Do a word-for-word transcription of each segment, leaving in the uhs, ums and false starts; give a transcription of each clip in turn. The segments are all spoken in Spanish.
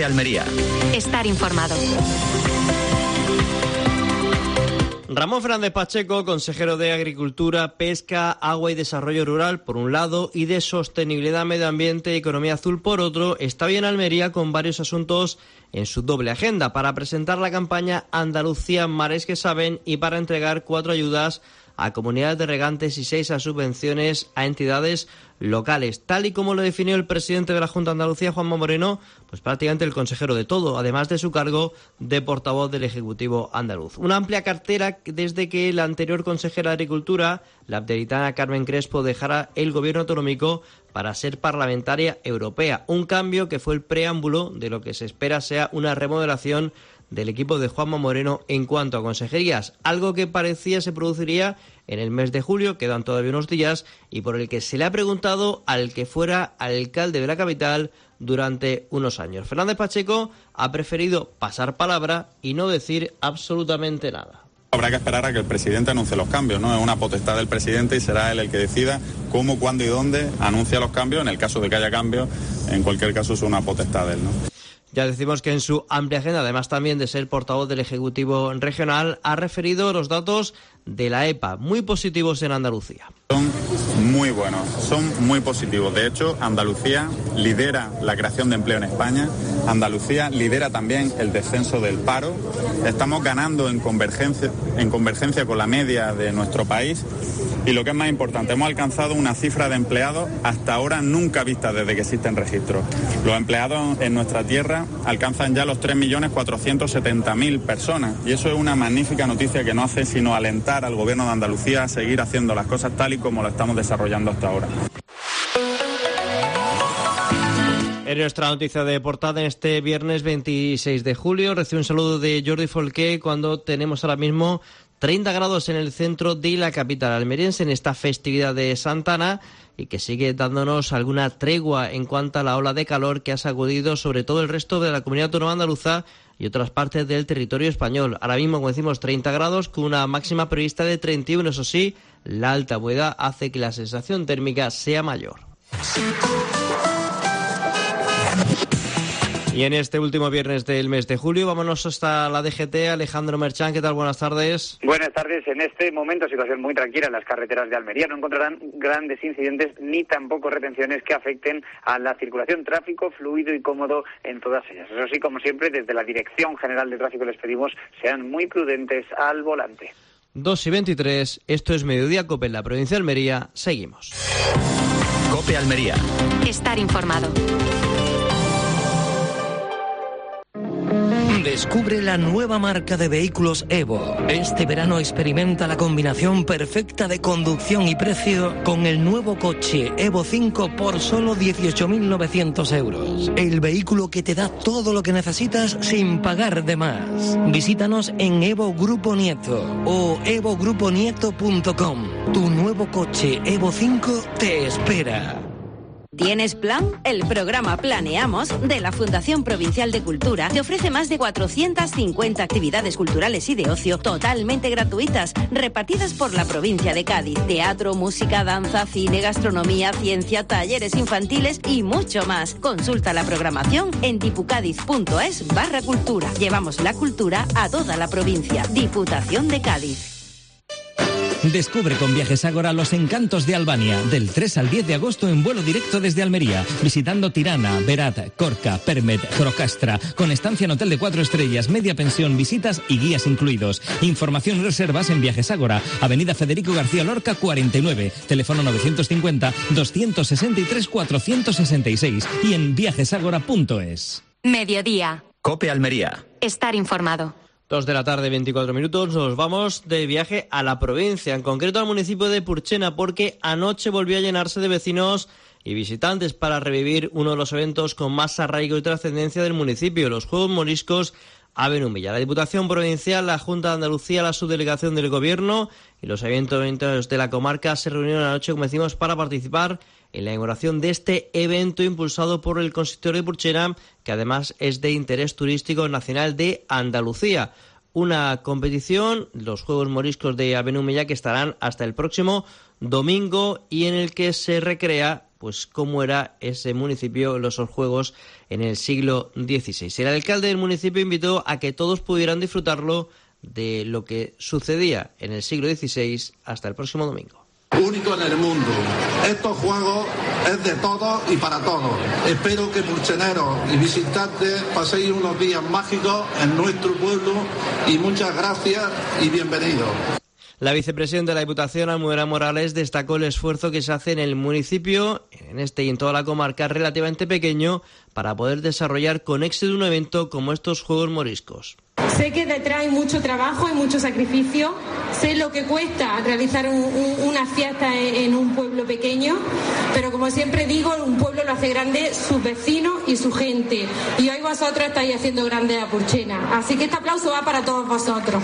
COPE Almería. Estar informado. Ramón Fernández Pacheco, consejero de Agricultura, Pesca, Agua y Desarrollo Rural, por un lado, y de Sostenibilidad, Medio Ambiente y Economía Azul, por otro, está hoy en Almería con varios asuntos en su doble agenda para presentar la campaña Andalucía Mares que Saben y para entregar cuatro ayudas a comunidades de regantes y seis a subvenciones a entidades locales. Tal y como lo definió el presidente de la Junta de Andalucía, Juanma Moreno, pues prácticamente el consejero de todo, además de su cargo de portavoz del Ejecutivo andaluz. Una amplia cartera desde que la anterior consejera de Agricultura, la abdelitana Carmen Crespo, dejara el gobierno autonómico para ser parlamentaria europea. Un cambio que fue el preámbulo de lo que se espera sea una remodelación del equipo de Juanma Moreno en cuanto a consejerías, algo que parecía se produciría en el mes de julio, quedan todavía unos días, y por el que se le ha preguntado al que fuera alcalde de la capital durante unos años. Fernández Pacheco ha preferido pasar palabra y no decir absolutamente nada. Habrá que esperar a que el presidente anuncie los cambios, ¿no? Es una potestad del presidente y será él el que decida cómo, cuándo y dónde anuncia los cambios. En el caso de que haya cambios, en cualquier caso es una potestad de él, ¿no? Ya decimos que en su amplia agenda, además también de ser portavoz del Ejecutivo Regional, ha referido los datos de la E P A, muy positivos en Andalucía. Son muy buenos, son muy positivos. De hecho, Andalucía lidera la creación de empleo en España. Andalucía lidera también el descenso del paro. Estamos ganando en convergencia, en convergencia con la media de nuestro país. Y lo que es más importante, hemos alcanzado una cifra de empleados hasta ahora nunca vista desde que existen registros. Los empleados en nuestra tierra alcanzan ya los tres millones cuatrocientos setenta mil personas. Y eso es una magnífica noticia que no hace sino alentar al Gobierno de Andalucía a seguir haciendo las cosas tal y como lo estamos desarrollando hasta ahora. En nuestra noticia de portada, en este viernes veintiséis de julio, recibe un saludo de Jordi Folqué cuando tenemos ahora mismo treinta grados en el centro de la capital almeriense en esta festividad de Santa Ana y que sigue dándonos alguna tregua en cuanto a la ola de calor que ha sacudido sobre todo el resto de la comunidad autónoma andaluza y otras partes del territorio español. Ahora mismo, como decimos, treinta grados con una máxima prevista de treinta y uno. Eso sí, la alta humedad hace que la sensación térmica sea mayor. Y en este último viernes del mes de julio, vámonos hasta la D G T. Alejandro Merchán, ¿qué tal? Buenas tardes. Buenas tardes. En este momento, situación muy tranquila en las carreteras de Almería. No encontrarán grandes incidentes ni tampoco retenciones que afecten a la circulación. Tráfico fluido y cómodo en todas ellas. Eso sí, como siempre, desde la Dirección General de Tráfico les pedimos sean muy prudentes al volante. dos y veintitrés, esto es Mediodía COPE en la provincia de Almería. Seguimos. COPE Almería. Estar informado. Descubre la nueva marca de vehículos Evo. Este verano experimenta la combinación perfecta de conducción y precio con el nuevo coche Evo cinco por solo dieciocho mil novecientos euros. El vehículo que te da todo lo que necesitas sin pagar de más. Visítanos en Evo Grupo Nieto o evo grupo nieto punto com. Tu nuevo coche Evo cinco te espera. ¿Tienes plan? El programa Planeamos de la Fundación Provincial de Cultura te ofrece más de cuatrocientas cincuenta actividades culturales y de ocio totalmente gratuitas, repartidas por la provincia de Cádiz. Teatro, música, danza, cine, gastronomía, ciencia, talleres infantiles y mucho más. Consulta la programación en dipucadiz.es barra cultura. Llevamos la cultura a toda la provincia. Diputación de Cádiz. Descubre con Viajes Ágora los encantos de Albania, del tres al diez de agosto en vuelo directo desde Almería, visitando Tirana, Berat, Corca, Permet, Crocastra, con estancia en hotel de cuatro estrellas, media pensión, visitas y guías incluidos. Información y reservas en Viajes Ágora, Avenida Federico García Lorca cuarenta y nueve, teléfono novecientos cincuenta, doscientos sesenta y tres, cuatrocientos sesenta y seis y en viajesagora punto es. Mediodía. COPE Almería. Estar informado. Dos de la tarde, veinticuatro minutos, nos vamos de viaje a la provincia, en concreto al municipio de Purchena, porque anoche volvió a llenarse de vecinos y visitantes para revivir uno de los eventos con más arraigo y trascendencia del municipio, los Juegos Moriscos Abenumilla. La Diputación Provincial, la Junta de Andalucía, la Subdelegación del Gobierno y los ayuntamientos de la comarca se reunieron anoche, como decimos, para participar en la inauguración de este evento impulsado por el consistorio de Purchena, que además es de interés turístico nacional de Andalucía. Una competición, los Juegos Moriscos de Abenumilla, que estarán hasta el próximo domingo y en el que se recrea pues cómo era ese municipio, los juegos en el siglo dieciséis. El alcalde del municipio invitó a que todos pudieran disfrutarlo de lo que sucedía en el siglo dieciséis hasta el próximo domingo. Único en el mundo. Estos juegos es de todos y para todos. Espero que murcheneros y visitantes paséis unos días mágicos en nuestro pueblo y muchas gracias y bienvenidos. La vicepresidenta de la Diputación, Almudena Morales, destacó el esfuerzo que se hace en el municipio, en este y en toda la comarca, relativamente pequeño, para poder desarrollar con éxito un evento como estos Juegos Moriscos. Sé que detrás hay mucho trabajo y mucho sacrificio, sé lo que cuesta realizar un, un, una fiesta en, en un pueblo pequeño, pero como siempre digo, un pueblo lo hace grande sus vecinos y su gente, y hoy vosotros estáis haciendo grande a Purchena, así que este aplauso va para todos vosotros.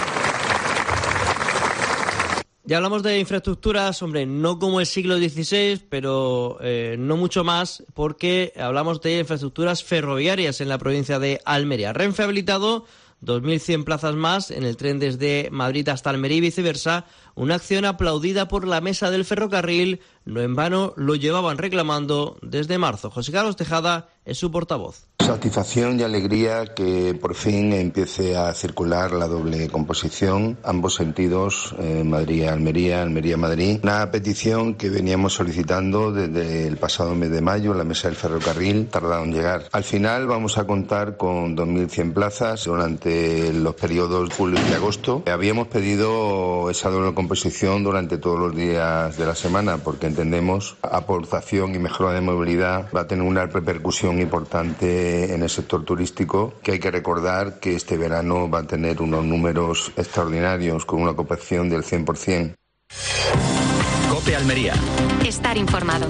Ya hablamos de infraestructuras, hombre, no como el siglo dieciséis, pero eh, no mucho más, porque hablamos de infraestructuras ferroviarias en la provincia de Almería. Renfe ha habilitado dos mil cien plazas más en el tren desde Madrid hasta Almería y viceversa, una acción aplaudida por la mesa del ferrocarril. No en vano lo llevaban reclamando desde marzo. José Carlos Tejada es su portavoz. Satisfacción y alegría que por fin empiece a circular la doble composición, ambos sentidos, eh, Madrid-Almería, Almería-Madrid. Una petición que veníamos solicitando desde el pasado mes de mayo, la mesa del ferrocarril, tardaron en llegar. Al final vamos a contar con dos mil cien plazas durante los periodos julio y agosto. Habíamos pedido esa doble composición durante todos los días de la semana porque entendemos aportación y mejora de movilidad va a tener una repercusión importante en el sector turístico, que hay que recordar que este verano va a tener unos números extraordinarios con una ocupación del cien por ciento. COPE Almería. Estar informado.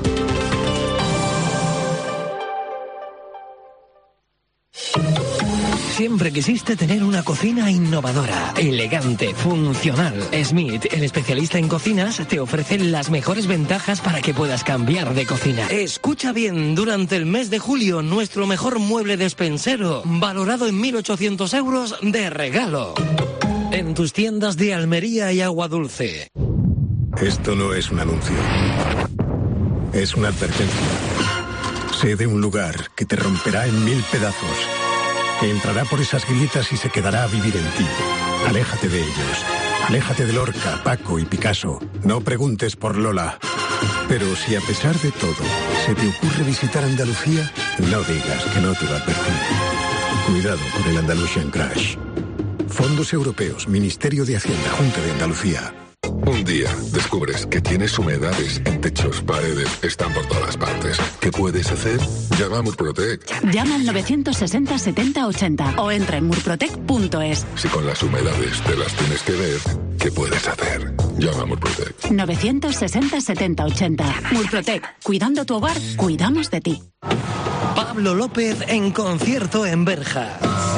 Siempre quisiste tener una cocina innovadora, elegante, funcional. Smith, el especialista en cocinas, te ofrece las mejores ventajas para que puedas cambiar de cocina. Escucha bien, durante el mes de julio, nuestro mejor mueble despensero, valorado en mil ochocientos euros de regalo. En tus tiendas de Almería y Agua Dulce. Esto no es un anuncio. Es una advertencia. Sé de un lugar que te romperá en mil pedazos. Que entrará por esas grietas y se quedará a vivir en ti. Aléjate de ellos. Aléjate de Lorca, Paco y Picasso. No preguntes por Lola. Pero si a pesar de todo se te ocurre visitar Andalucía, no digas que no te lo advertí. Cuidado con el Andalusian Crash. Fondos Europeos, Ministerio de Hacienda, Junta de Andalucía. Un día descubres que tienes humedades en techos, paredes, están por todas partes. ¿Qué puedes hacer? Llama a Murprotec. Llama al novecientos sesenta setenta ochenta o entra en murprotec punto es. Si con las humedades te las tienes que ver, ¿qué puedes hacer? Llama a Murprotec. novecientos sesenta setenta ochenta. Murprotec. Cuidando tu hogar, cuidamos de ti. Pablo López en concierto en Berja.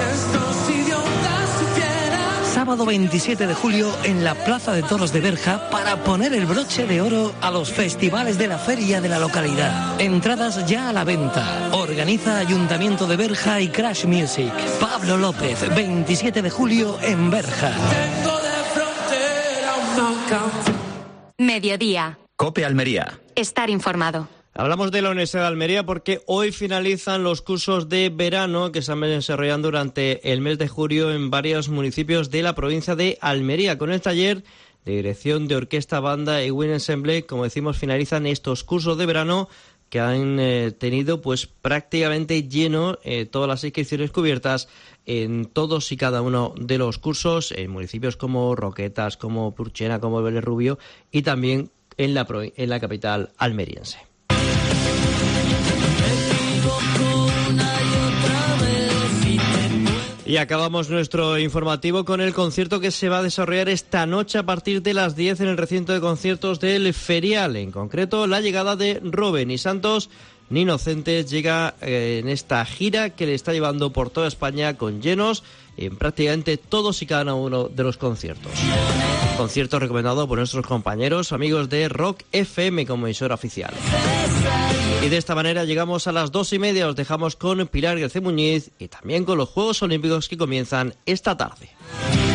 Sábado veintisiete de julio en la Plaza de Toros de Berja para poner el broche de oro a los festivales de la feria de la localidad. Entradas ya a la venta. Organiza Ayuntamiento de Berja y Crash Music. Pablo López, veintisiete de julio en Berja. Mediodía. COPE Almería. Estar informado. Hablamos de la Universidad de Almería porque hoy finalizan los cursos de verano que se han venido desarrollando durante el mes de julio en varios municipios de la provincia de Almería. Con el taller de dirección de orquesta, banda y wind ensemble, como decimos, finalizan estos cursos de verano que han eh, tenido pues prácticamente lleno eh, todas las inscripciones cubiertas en todos y cada uno de los cursos en municipios como Roquetas, como Purchena, como Vélez Rubio y también en la, en la capital almeriense. Y acabamos nuestro informativo con el concierto que se va a desarrollar esta noche a partir de las diez en el recinto de conciertos del Ferial. En concreto, la llegada de Roben y Santos Ni Inocentes llega eh, en esta gira que le está llevando por toda España con llenos en prácticamente todos y cada uno de los conciertos. Concierto recomendado por nuestros compañeros, amigos de Rock F M como emisora oficial. Y de esta manera llegamos a las dos y media. Os dejamos con Pilar García Muñiz y también con los Juegos Olímpicos que comienzan esta tarde.